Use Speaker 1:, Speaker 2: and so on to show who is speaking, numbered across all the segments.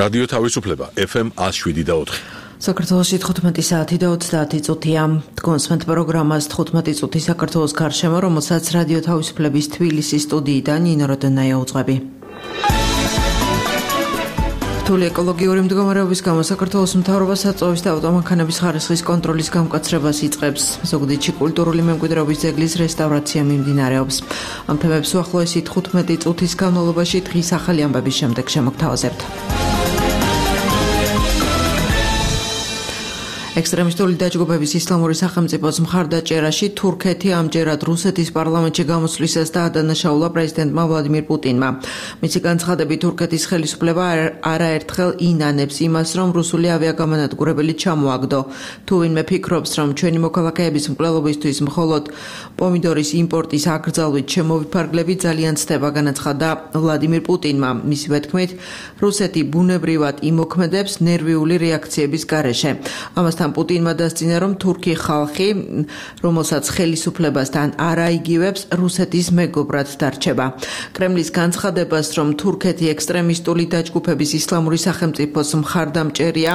Speaker 1: რადიო თავისუფლება FM 107.4.
Speaker 2: საქართველოში 15 საათი და 30 წუთია. კონსვენტ პროგრამას 15 წუთი საქართველოს გარშემო, რომელსაც რადიო თავისუფლების თბილისის სტუდიიდან ნინო როდონაია უძღვები. რთული ეკოლოგიური მდგომარეობის გამო საქართველოს მთავრობა საწვავის და ავტომანქანების ხარისხის კონტროლის გამკაცრებას იწყებს. ზუგდიდში კულტურული მემკვიდრეობის ძეგლის რესტავრაცია მიმდინარეობს. ამ თემებს უახლოესი 15 წუთის განმავლობაში დღის ახალი ამბების შემდეგ შემოგთავაზებთ. ექსტრემისტული დაჯგუფების ისლამური სახელმწიფოს მხარდაჭერაში თურქეთი ამჯერად რუსეთის პარლამენტში გამოსვლისას დაადანაშაულა პრეზიდენტმა ვლადიმირ პუტინმა. მისი განცხადებით თურქეთის ხელისუფლება არაერთხელ ინანებს იმას, რომ რუსული ავიაგამანადგურებელი ჩამოაგდო. თუ ვინმე ფიქრობს, რომ ჩვენი მოქალაქეების მკვლელობისთვის მხოლოდ პომიდორის იმპორტის აკრძალვით შემოვიფარგლებით, ძალიან ცდება, განაცხადა ვლადიმირ პუტინმა. მისივე თქმით, რუსეთი ბუნებრივად იმოქმედებს ნერვიული რეაქციების გარეშე. ამასთან პუტინმა დასძინა, რომ თურქი ხალხი, რომელსაც ხელისუფლებასთან არ აიგივებს, რუსეთის მეგობრად დარჩება. კრემლის განცხადებას, რომ თურქეთი ექსტრემისტული დაჯგუფების ისლამური სახელმწიფოს მხარდამჭერია,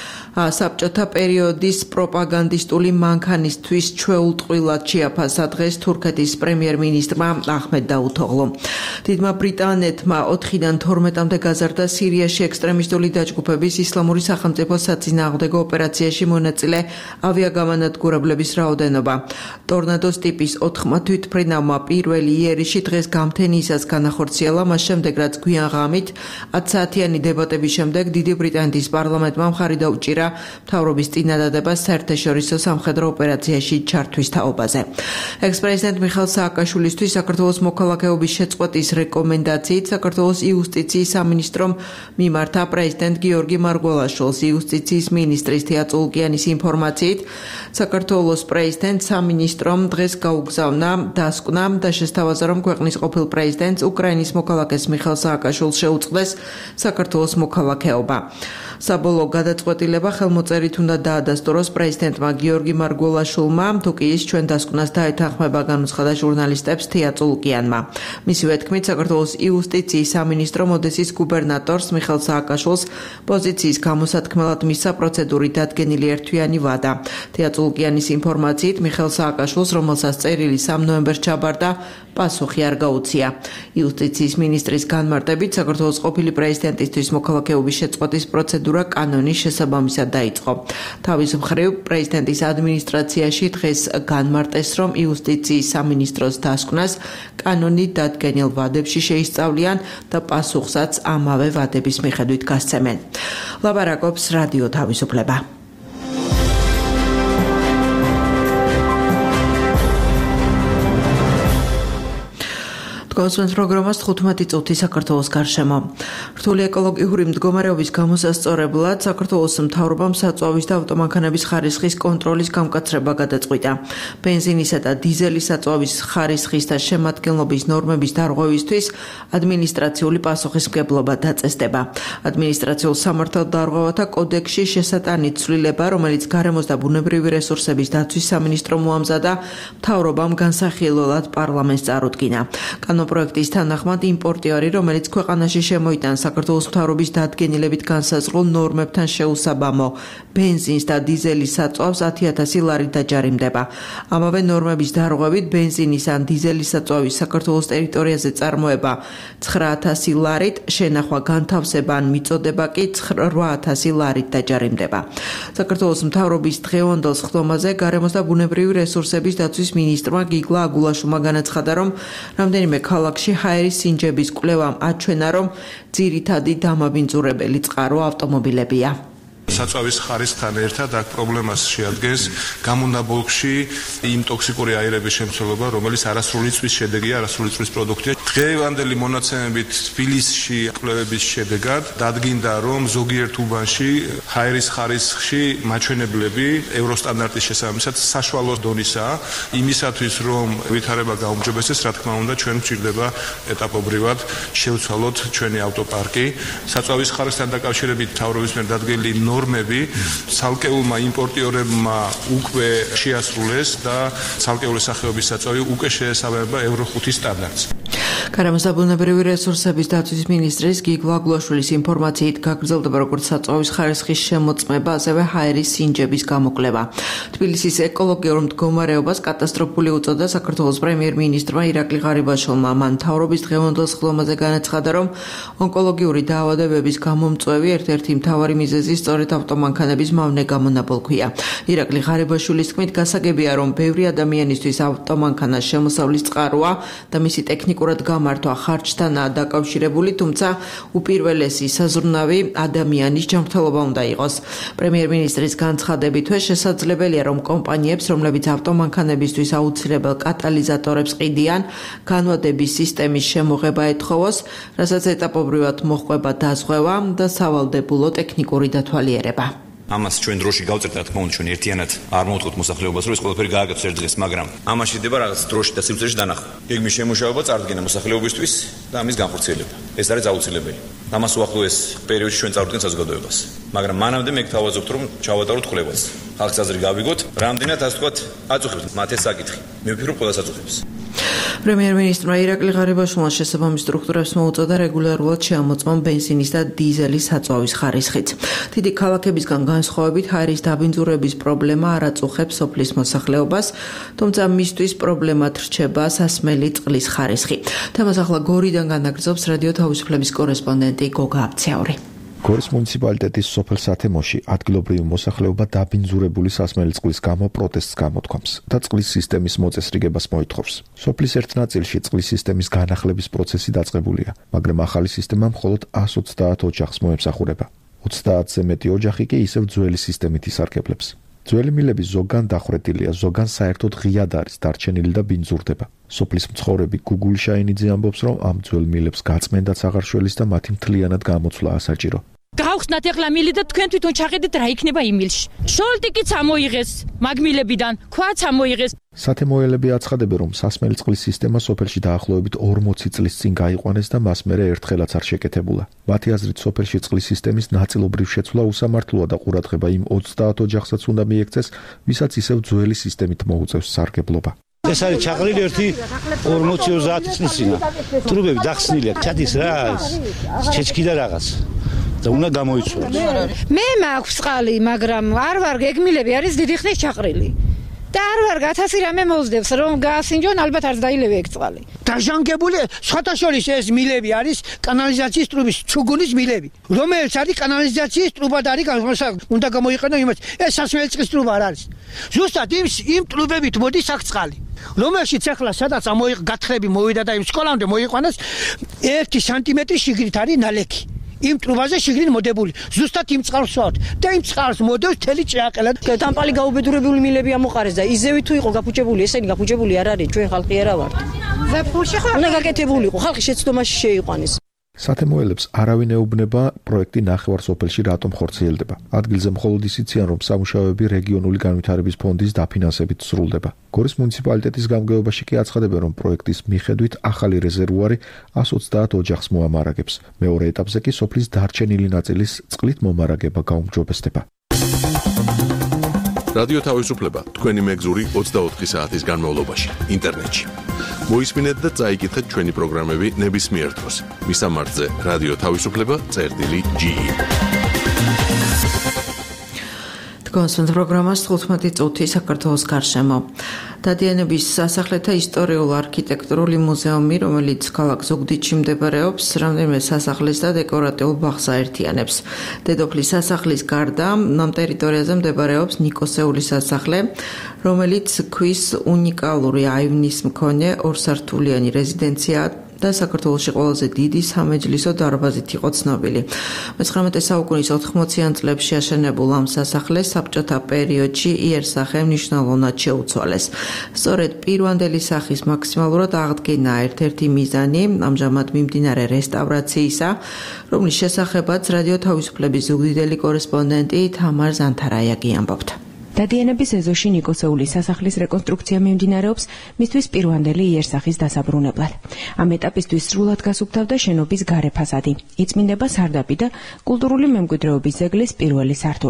Speaker 2: საბჭოთა პერიოდის პროპაგანდისტული მანქანისთვის ჩვეულტყვილად შეაფასა დღეს თურქეთის პრემიერ-მინისტრმა აჰმედ დაუთოღლუმ. დიდმა ბრიტანეთმა 4-დან 12-მდე გაზარდა სირიაში ექსტრემისტული დაჯგუფების ისლამური სახელმწიფოს საწინააღმდეგო ოპერაციაში მონაწილე ავიაგამანადგურებლების რაოდენობა. ტორნადოს ტიპის 4-მა თვითმფრინავმა პირველი იერიში დღეს გამთენიისას განახორციელა, მას შემდეგ რაც გვიან ღამით 10 საათიანი დებატების შემდეგ დიდი ბრიტანეთის პარლამენტმა მხარი დაუჭირა მთავრობის წინადადებას საერთაშორისო სამხედრო ოპერაციაში ჩართვის თაობაზე. ექს-პრეზიდენტ მიხეილ სააკაშვილისთვის საქართველოს მოქალაქეობის შეწყვეტის რეკომენდაციით საქართველოს იუსტიციის სამინისტრომ მიმართა პრეზიდენტ გიორგი მარგველაშვილს. იუსტიციის მინისტრის თეა წულკიანის ინფორმაციით, საქართველოს პრეზიდენტ სამინისტრომ დღეს გაუგზავნა დასკვნა და შესთავაზა, რომ ქვეყნის ყოფილ პრეზიდენტს უკრაინის მოქალაქეს მიხეილ სააკაშვილს შეუწყდეს საქართველოს მოქალაქეობა. საბოლოო გადაწყვეტილება ხელმოწერით უნდა დაადასტუროს პრეზიდენტმა გიორგი მარგველაშვილმა, თუ კი ის ჩვენ დასკვნას დაეთანხმება, განუცხადა ჟურნალისტებს თეა წულკიანმა. მისივე თქმით, საქართველოს იუსტიციის სამინისტრომ ოდესის გუბერნატორს მიხეილ სააკაშვილს პოზიციის გამოსათქმელად მისცა პროცედურით დადგენილი ერთთვიანი ვადა. თეა წულკიანის ინფორმაციით, მიხეილ სააკაშვილს, რომელსაც წერილი 3 ნოემბერს ჩაბარდა, პასუხი არ გაუწია. იუსტიციის მინისტრის განმარტებით, საქართველოს ყოფილი პრეზიდენტისთვის მოქალაქეობის შეწყვეტის პროცედურა კანონის შესაბამისად დაიწყო. თავის მხრივ, პრეზიდენტის ადმინისტრაციაში დღეს განმარტეს, რომ იუსტიციის სამინისტროს დასკვნას კანონით დადგენილ ვადებში შეისწავლიან და პასუხსაც ამავე ვადების მიხედვით გასცემენ. ლაპარაკობს რადიო თავისუფლება. კონსვენტ პროგრამას 15 წუთი საქართველოს გარშემო. რთული ეკოლოგიური მდგომარეობის გამოსასწორებლად საქართველოს მთავრობამ საწვავის და ავტომანქანების ხარისხის კონტროლის გამკაცრება გადაწყვიტა. ბენზინისა და დიზელის საწვავის ხარისხის და შემადგენლობის ნორმების დარღვევისთვის ადმინისტრაციული პასუხისმგებლობა დაწესდება. ადმინისტრაციულ სამართალდარღვევათა კოდექსში შესატანით ცვლილება, რომელიც გარემოს და ბუნებრივი რესურსების დაცვის სამინისტრომ მოამზადა, მთავრობამ განსახილველად პარლამენტს წარუდგინა. პროექტის თანახმად იმპორტიორი, რომელიც ქვეყანაში შემოიტანს საქართველოს მთავრობის დადგენილებით განსაზღვრულ ნორმებთან შეუსაბამო ბენზინს და დიზელის საწვავს 10,000 ლარით დაჯარიმდება. ამავე ნორმების დარღვევით ბენზინის ან დიზელის საწვავის საქართველოს ტერიტორიაზე წარმოება 9,000 ლარით, შენახვა, განთავსება ან მიწოდება კი 8,000 ლარით დაჯარიმდება. საქართველოს მთავრობის დღევანდელ სხდომაზე გარემოს და ბუნებრივი რესურსების დაცვის მინისტრმა გიგლა აგულაშვილმა განაცხადა, რომ რამდენიმე ქალაქში ჰაერის სინჯების კვლევამ აჩვენა, რომ ძირითადი დამაბინძურებელი წყარო ავტომობილებია.
Speaker 3: საწვავის ხარისხთან ერთად აქ პრობლემას შეადგენს გამონაბოლქში იმ ტოქსიკური აირების შემცველობა, რომელიც არასრული წვის შედეგია, არასრული წვის პროდუქტია. დღევანდელი მონაცემებით თბილისში კვლევების შედეგად დადგინდა, რომ ზოგიერთ უბანში ჰაერის ხარისხში მაჩვენებლები ევროსტანდარტის შესაბამისად საშუალო დონისაა. იმისათვის, რომ ვითარება გაუმჯობესდეს, რა თქმა უნდა, ჩვენ გვჭირდება ეტაპობრივად შევცვალოთ ჩვენი ავტოპარკი. საწვავის ხარისხთან დაკავშირებით მთავრობის მიერ დადგენილი ნორმები ცალკეულმა იმპორტიორებმა უკვე შეასრულეს და ცალკეული სახეობის საწვავი უკვე შეესაბამება ევრო 5 სტანდარტს.
Speaker 2: გარემოსაბუნებრივი რესურსების დაცვის მინისტრის გიგო აგულაშვილის ინფორმაციით გაგრძელდება როგორც საწვავის ხარისხის შემოწმება, ასევე ჰაერის სინჯების გამოკლება. თბილისის ეკოლოგიურ მდგომარეობას კატასტროფული უწოდა საქართველოს პრემიერ-მინისტრმა ირაკლი ღარიბაშვილმა. მან მთავრობის დღევანდელ სხდომაზე განაცხადა, რომ ონკოლოგიური დაავადებების გამომწვევი ერთ-ერთი მთავარი მიზეზი სწორედ ავტომანქანების მავნე გამონაბოლქვია. ირაკლი ღარიბაშვილის თქმით, გასაგებია, რომ ბევრი ადამიანისთვის ავტომანქანას შემოსავლის წყაროა და მისი ტექნიკურად გამართვა ხარჯთანაა დაკავშირებული, თუმცა უპირველესი საზრუნავი ადამიანის ჯანმრთელობა უნდა იყოს. პრემიერ-მინისტრის განცხადებითვე შესაძლებელია, რომ კომპანიებს, რომლებიც ავტომანქანებისთვის აუცილებელ კატალიზატორებს ყიდიან, განვადების სისტემის შემოღება ეთხოვოს, რასაც ეტაპობრივად მოჰყვება დაზღვევა და სავალდებულო ტექნიკური დათვალიერება.
Speaker 4: ამას ჩვენ დროში გავწერთ, რა თქმა უნდა, ჩვენ ერთიანად არ მოვთხოვთ მოსახლეობას, რომ ეს ყველაფერი გააკეთოს ერთ დღეს, მაგრამ ამაში ხდება რაღაც დროში და სივრცეში დანახვა. გეგმის შემუშავება, წარდგენა მოსახლეობისთვის და ამის განხორციელება. ეს არის აუცილებელი. ამას უახლოეს პერიოდში ჩვენ წარვდგენთ საზოგადოებას. მაგრამ მანამდე მე გთავაზობთ, რომ ჩავატაროთ კვლევას. ხალხს აზრი გავიგოთ, რამდენად ასე ვთქვათ, აწუხებთ მათ ეს საკითხი. მე ვფიქრობ, ყველას აწუხებს.
Speaker 2: პრემიერ-მინისტრმა ირაკლი ღარიბაშვილმა შესაბამის სტრუქტურებს მოუწოდა რეგულარულად შეამოწმონ ბენზინის და დიზელის საწვავის ხარისხით. დიდი ქალაქებისგან განსხვავებით ჰაერის დაბინძურების პრობლემა არ აწუხებს სოფლის მოსახლეობას, თუმცა მისთვის პრობლემად რჩება სასმელი წყლის ხარისხი. თემას ახლა გორიდან განაგრძობს რადიო თავისუფლების კორესპონდენტი გოგა აბცაური.
Speaker 5: გორის მუნიციპალიტეტის სოფელ სათემოში ადგილობრივი მოსახლეობა დაბინძურებული სასმელი წყლის გამო პროტესტს გამოთქვამს და წყლის სისტემის მოწესრიგებას მოითხოვს. სოფლის ერთ ნაწილში წყლის სისტემის განახლების პროცესი დაწყებულია, მაგრამ ახალი სისტემა მხოლოდ 130 ოჯახს მოემსახურება. 30-ზე მეტი ოჯახი კი ისევ ძველი სისტემით ისარგებლებს. ძველი მილები ზოგან დახვრეტილია, ზოგან საერთოდ ღიად არის დარჩენილი და ბინძურდება. სოფლის მცხოვრები გუგული შაინიძე ამბობს, რომ ამ ძველ მილებს გაწმენდაც აღარ შველის და მათი მთლიანად გამოცვლა ასაჭირო.
Speaker 6: გავხსნათ ეხლა მილი და თქვენ თვითონ ჩახედეთ რა იქნება იმ მილში. შოლტიკიც ამოიღეს მაგმილებიდან, ქვაც ამოიღეს.
Speaker 5: სათემოელები აცხადებენ, რომ სასმელი წყლის სისტემა სოფელში დაახლოებით 40 წლის წინ გაიყვანეს და მას მერე ერთხელაც არ შეკეთებულა. მათი აზრით, სოფელში წყლის სისტემის ნაწილობრივ შეცვლა უსამართლოა და ყურადღება იმ 30 ოჯახსაც უნდა მიექცეს, ვისაც ისევ ძველი სისტემით მოუწევს სარგებლობა.
Speaker 7: ეს არის ჩაყრილი ერთი 40-30 წლის წინა. ტრუბები დახსნილია, ჩადის რა არის? ჩეჩქი და რაღაც. და უნდა გამოიცვალოს.
Speaker 8: მე მაქვს წყალი, მაგრამ არ ვარ გეგმილები არის დიდი ხნის ჩაყრილი. და არ ვარ 1000 რამე მოძდებს, რომ გაასინჯონ, ალბათ არ დაილევე ეგ წყალი.
Speaker 9: დაჟანგებული სხვათაშორის ეს მილები არის კანალიზაციის ტრუბის ჩუგუნის მილები, რომელიც არის კანალიზაციის ტრუბად არის, უნდა გამოიყენო იმას. ეს სასმელი წყლის ტრუბა არ არის. ზუსტად იმ ტრუბებით მოდის აქ წყალი. რომელშიც ახლა სადაც გათხრები მოვიდა და იმ სკოლამდე მოიყვანეს 1 სანტიმეტრი შიგნით არის ნალექი. იმ ტრუბაზე შიგნით მოდებული. ზუსტად იმ წყალს ვსვათ და იმ წყალს მოდევს თელი ჭიაყელა.
Speaker 10: დამპალი გაუბედურებული მილები ამოყარეს და ისევი თუ იყო გაფუჭებული, ესენი გაფუჭებული არ არის, ჩვენ ხალხი არა ვართ.
Speaker 8: ზაფხულში ხო
Speaker 10: უნდა გაკეთებული იყო, ხალხი შეცდომაში შეიყვანეს.
Speaker 5: სათემოელებს არავინ ეუბნება პროექტი ნახევარ სოფელში რატომ ხორციელდება. ადგილზე მხოლოდ ისიციან, რომ სამუშაოები რეგიონული განვითარების ფონდის დაფინანსებით სრულდება. გორის მუნიციპალიტეტის გამგეობაში კი აცხადებენ, რომ პროექტის მიხედვით ახალი რეზერვუარი 130 ოჯახს მოამარაგებს. მეორე ეტაპზე კი სოფლის დარჩენილი ნაწილის წყლით მომარაგება გაუმჯობესდება.
Speaker 1: რადიო თავისუფლება თქვენი მეგზური 24 საათის განმავლობაში ინტერნეტში. მოისმინეთ და წაიკითხეთ ჩვენი პროგრამები ნებისმიერ დროს. მისამართზე რადიო თავისუფლება.ge.
Speaker 2: კონსულტ პროგრამას 15 წუთი საქართველოს გარშემო. დადიანების სასახლეთა ისტორიულ-არქიტექტურული მუზეუმი, რომელიც ქალაქ ზუგდიდში მდებარეობს, რამდენიმე სასახლეს და დეკორატიულ ბაღს აერთიანებს. დედოფლის სასახლის გარდა ამ ტერიტორიაზე მდებარეობს ნიკოსეულის სასახლე, რომელიც ქვის უნიკალური აივნის მქონე ორსართულიანი რეზიდენცია და საქართველოში ყველაზე დიდი სამეჯლისო დარბაზით იყო ცნობილი. 19 საუკუნის 80-იან წლებში აშენებულ ამ სასახლეს საბჭოთა პერიოდში იერსახე მნიშვნელოვნად შეუცვალეს. სწორედ პირვანდელი სახის მაქსიმალურად აღდგენა ერთ-ერთი მიზანი ამჟამად მიმდინარე რესტავრაციისა, რომლის შესახებაც რადიო თავისუფლების ზუგდიდელი კორესპონდენტი თამარ ზანთარაიაგი ამბობდა.
Speaker 11: დადიანების ეზოში ნიკოსეულის სასახლის რეკონსტრუქცია მიმდინარეობს მისთვის პირვანდელი იერსახის დასაბრუნებლად. ამ ეტაპისთვის სრულად გასუფთავდა შენობის გარე ფასადი. იწმინდება სარდაფი და კულტურული მემკვიდრეობის ძეგლის პირველი სართული.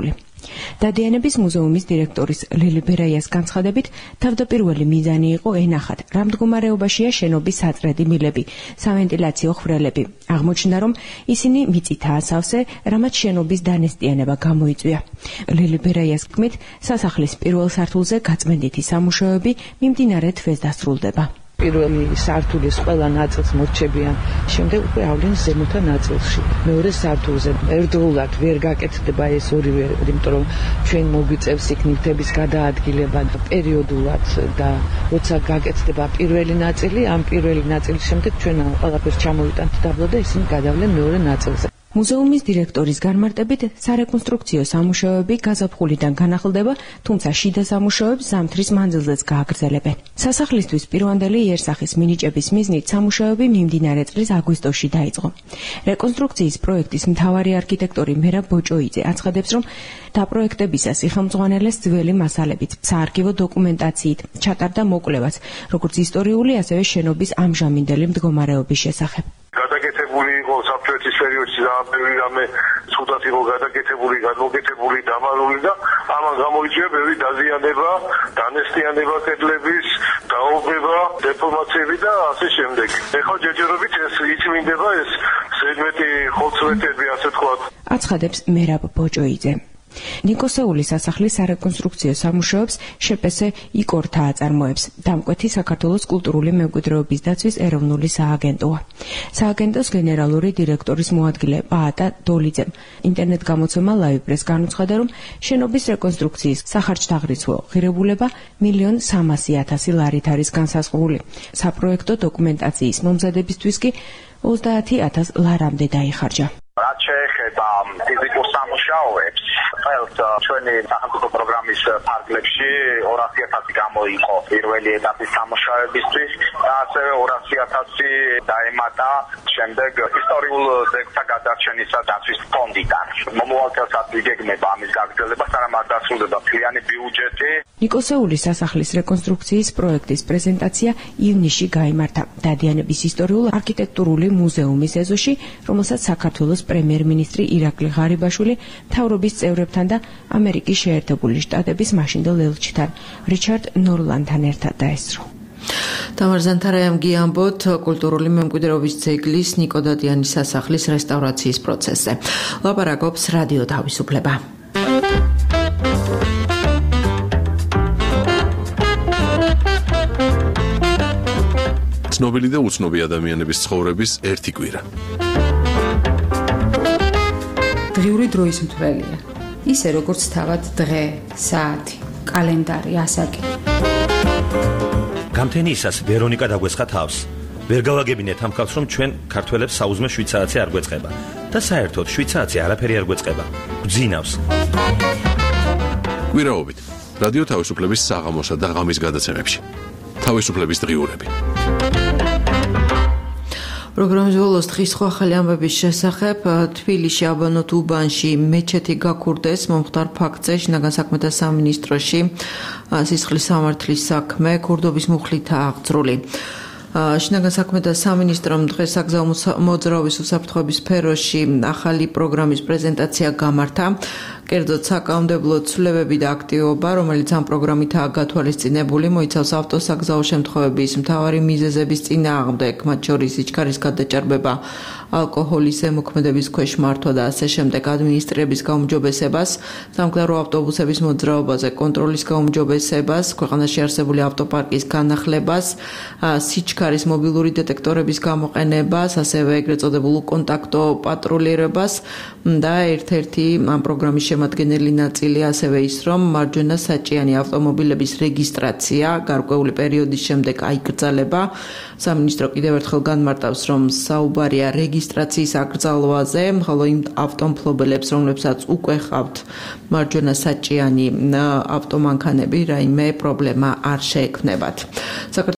Speaker 11: დადიანების მუზეუმის დირექტორის ლელი ბერაიას განცხადებით, თავდაპირველი მიზანი იყო ენახათ, რა მდგომარეობაშია შენობის საწრედი მილები, სავენტილაციო ხვრელები. აღმოჩნდა, რომ ისინი მიწითაა სავსე, რამაც შენობის დანესტიანება გამოიწვია. ლელი ბერაიას თქმით, სასახლის პირველ სართულზე გაწმენდითი სამუშაოები მიმდინარე თვეს დასრულდება.
Speaker 12: პირველი სართულის ყველა ნაწილს მორჩებიან, შემდეგ უკვე ავლენ ზემოთა ნაწილში. მეორე სართულზე ერთდროულად ვერ გაკეთდება ეს ორივე, იმიტომ რომ ჩვენ მოგვიწევს იქ ნივთების გადაადგილება პერიოდულად და როცა გაკეთდება პირველი ნაწილი, ამ პირველი ნაწილის შემდეგ ჩვენ ყველაფერს ჩამოვიტანთ დაბლა და ისინი გადავლენ მეორე ნაწილზე.
Speaker 11: მუზეუმის დირექტორის განმარტებით, სარეკონსტრუქციო სამუშაოები გაზაფხულიდან განახლდება, თუმცა შიდა სამუშაოებს ზამთრის მანძილზეც გააგრძელებენ. სასახლისთვის პირვანდელი იერსახის მინიჭების მიზნით სამუშაოები მიმდინარე წლის აგვისტოში დაიწყო. რეკონსტრუქციის პროექტის მთავარი არქიტექტორი მერაბ ბოჭოიძე აცხადებს, რომ დაპროექტებისას იხელმძღვანელეს ძველი მასალებით, საარქივო დოკუმენტაციით, ჩატარდა მოკვლევაც, როგორც ისტორიული, ასევე შენობის ამჟამინდელი მდგომარეობის შესახებ.
Speaker 13: გადაკეთებული იყო საბჭოეთის პერიოდში ბევრი რამე ცუდად იყო გადაკეთებული, გადმოკეთებული, დამალული და ამან გამოიწვია ბევრი დაზიანება, დანესტიანება კედლების, დაობება, დეფორმაციები და ასე შემდეგ. ეხლა ჯერჯერობით ეს იწმინდება ეს ზედმეტი ხოცვეტები, ასე თქვათ.
Speaker 11: აცხადებს მერაბ ბოჭოიძე. ნიკოსეულის სასახლის სარეკონსტრუქციო სამუშაოებს შეპესე იკორთა აწარმოებს. დამკვეთი საქართველოს კულტურული მემკვიდრეობის დაცვის ეროვნული სააგენტოა. სააგენტოს გენერალური დირექტორის მოადგილე პაატა დოლიძემ ინტერნეტ გამოცემა ლაივ-პრეს განუცხადა, რომ შენობის რეკონსტრუქციის სახარჯთაღრიცხვო ღირებულება 1,300,000 ლარით არის განსაზღვრული. საპროექტო დოკუმენტაციის მომზადებისთვის კი 30,000 ლარამდე დაიხარჯა.
Speaker 14: რაც შეეხება ფიზიკურ სამუშაოებს, ყველთ ჩვენი სახელმწიფო პროგრამის ფარგლებში 200,000 გამოიყო პირველი ეტაპის სამუშაოებისთვის და ასევე 200,000 დაემატა შემდეგ ისტორიულ ძეგლთა გადარჩენისა დაცვის ფონდიდან. მომავალთელსაც იგეგმება ამის გაგრძელება, სანამ არ დასრულდება მთლიანი ბიუჯეტი.
Speaker 11: ნიკოსეულის სასახლის რეკონსტრუქციის პროექტის პრეზენტაცია ივნისში გაიმართა დადიანების ისტორიულ არქიტექტურული მუზეუმის ეზოში, რომელსაც საქართველოს პრემიერ-მინისტრი ირაკლი ღარიბაშვილი მთავრობის წევრებთან და ამერიკის შეერთებული შტატების მაშინდელ ელჩთან რიჩარდ ნორლანდთან ერთად დაესწრო.
Speaker 2: თამარ ზანთარაიამ გიამბოთ კულტურული მემკვიდრეობის ძეგლის ნიკო დადიანის სასახლის რესტავრაციის პროცესზე. ლაპარაკობს რადიო თავისუფლება.
Speaker 1: ცნობილი და უცნობი ადამიანების ცხოვრების ერთი კვირა.
Speaker 15: დღიური დროის მთვრელია. ისე როგორც თავად დღე, საათი, კალენდარი, ასაკი.
Speaker 16: გამთენიისას ვერონიკა დაგვესხა თავს. ვერ გავაგებინეთ ამ ხალხს, რომ ჩვენ ქართველებს საუზმე შვიცარაცი არ გვეწყება და საერთოდ შვიცარაცი არაფერი არ გვეწყება. გძინავს.
Speaker 1: კვირაობით რადიო თავისუფლების საღამოსა და ღამის გადაცემებში. თავისუფლების დღიურები.
Speaker 2: პროგრამის ბოლოს დღის სხვა ახალი ამბების შესახებ თბილისში აბანოთ უბანში მეჩეთი გაქურდეს მომხდარ ფაქტზე შინაგან საქმეთა სამინისტროში სისხლის სამართლის საქმე ქურდობის მუხლითაა აღძრული. შინაგან საქმეთა სამინისტრომ დღეს საგზაო მოძრაობის უსაფრთხოების სფეროში ახალი პროგრამის პრეზენტაცია გამართა. კერძოდ საკანონმდებლო ცვლილებები და აქტივობა, რომელიც ამ პროგრამითაა გათვალისწინებული, მოიცავს ავტოსაგზაო შემთხვევების მთავარი მიზეზების წინააღმდეგ, მათ შორის სიჩქარის გადაჭარბება, ალკოჰოლის ზემოქმედების ქვეშ მართვა და ასე შემდეგ ადმინისტრირების გაუმჯობესებას, სამგზავრო ავტობუსების მოძრაობაზე კონტროლის გაუმჯობესებას, ქვეყანაში არსებული ავტოპარკის განახლებას, სიჩქარის მობილური დეტექტორების გამოყენებას, ასევე ეგრეთ წოდებულ კონტაქტო პატრულირებას და ერთ-ერთი ამ პროგრამის შემადგენელი ნაწილი ასევე ის, რომ მარჯვენა საჭიანი ავტომობილების რეგისტრაცია გარკვეული პერიოდის შემდეგ აიკრძალება. სამინისტრო კიდევ ერთხელ განმარტავს, რომ საუბარია რეგისტრაციის აკრძალვაზე, ხოლო იმ ავტომფლობელებს, რომლებსაც უკვე ჰყავთ მარჯვენა საჭიანი ავტომანქანები, რაიმე პრობლემა არ შეექმნებათ.